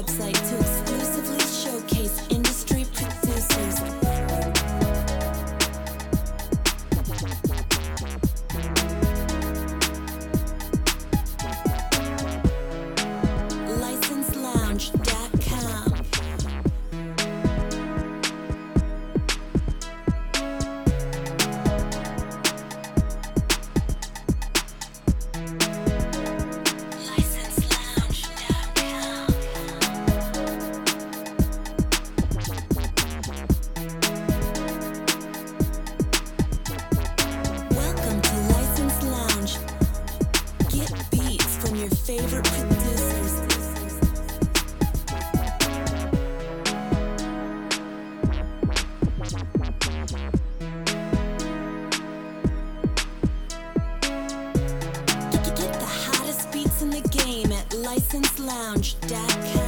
website to exclusively showcase industry producers. LicenseLounge.com. Welcome to License Lounge. Get beats from your favorite producers. Get the hottest beats in the game at LicenseLounge.com.